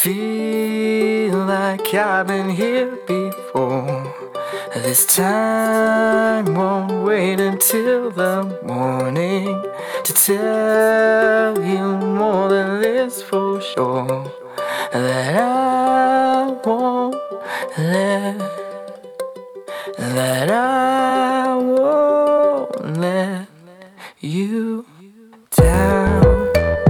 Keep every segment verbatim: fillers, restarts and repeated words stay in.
feel like I've been here before. This time won't wait until the morning to tell you more than this for sure. That I won't let, that I won't let you down.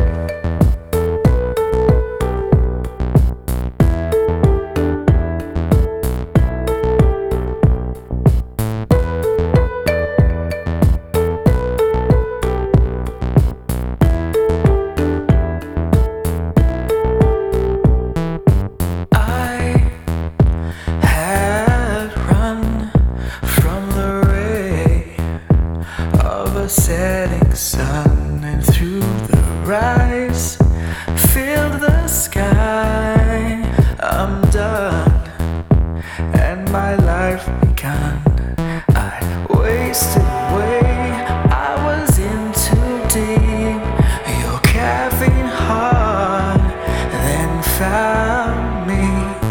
Setting sun and through the rise filled the sky. I'm done and my life begun. I wasted away, I was in too deep. Your caffeine heart then found me.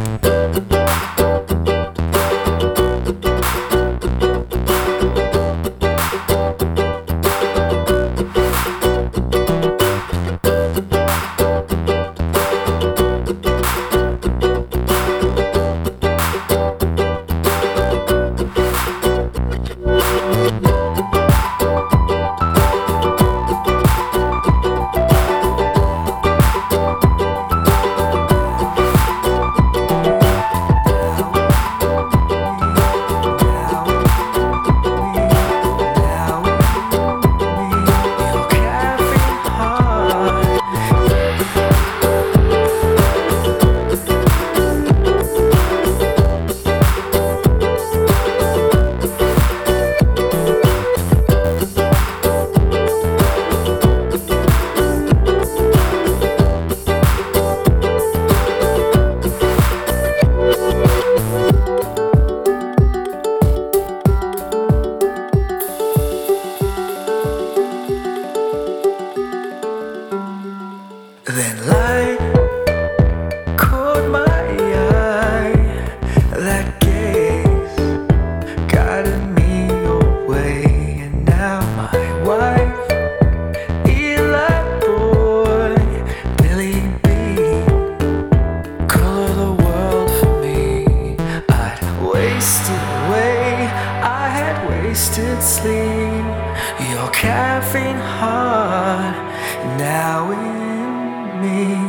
Then light caught my eye, that gaze guided me away, and now my wife, Eli boy, Billy Bean, color the world for me. I'd wasted away, I had wasted sleep. Your caffeine heart now in me.